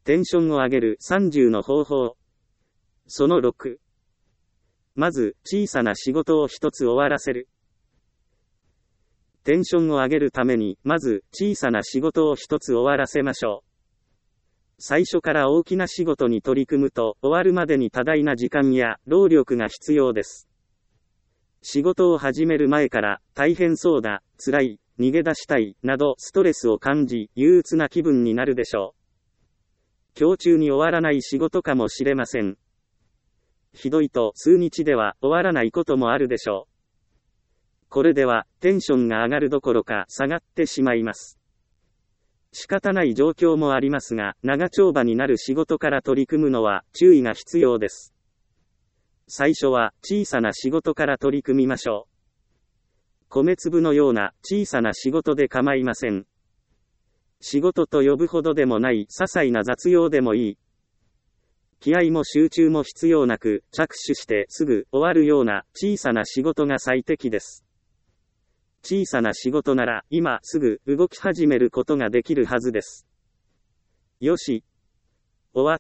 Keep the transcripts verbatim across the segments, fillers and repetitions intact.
テンションを上げるさんじゅうの方法。そのろく。まず、小さな仕事を一つ終わらせる。テンションを上げるために、まず、小さな仕事を一つ終わらせましょう。最初から大きな仕事に取り組むと、終わるまでに多大な時間や労力が必要です。仕事を始める前から、大変そうだ、辛い、逃げ出したい、などストレスを感じ、憂鬱な気分になるでしょう。今日中に終わらない仕事かもしれません。ひどいと数日では終わらないこともあるでしょう。これではテンションが上がるどころか下がってしまいます。仕方ない状況もありますが、長丁場になる仕事から取り組むのは注意が必要です。最初は小さな仕事から取り組みましょう。米粒のような小さな仕事で構いません。仕事と呼ぶほどでもない些細な雑用でもいい。気合も集中も必要なく、着手してすぐ終わるような小さな仕事が最適です。小さな仕事なら今すぐ動き始めることができるはずです。よし。終わった。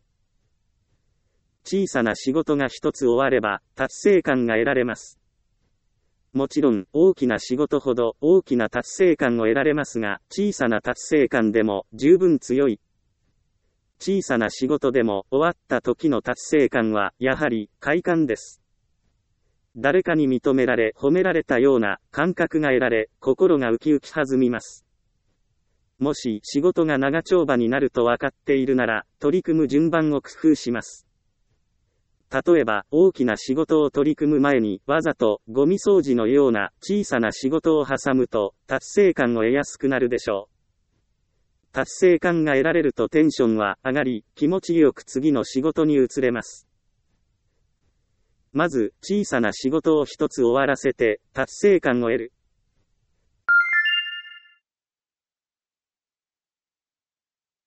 小さな仕事が一つ終われば達成感が得られます。もちろん大きな仕事ほど大きな達成感を得られますが、小さな達成感でも十分強い。小さな仕事でも終わった時の達成感はやはり快感です。誰かに認められ褒められたような感覚が得られ、心がウキウキ弾みます。もし仕事が長丁場になると分かっているなら、取り組む順番を工夫します。例えば大きな仕事を取り組む前にわざとゴミ掃除のような小さな仕事を挟むと達成感を得やすくなるでしょう。達成感が得られるとテンションは上がり、気持ちよく次の仕事に移れます。まず小さな仕事を一つ終わらせて達成感を得る。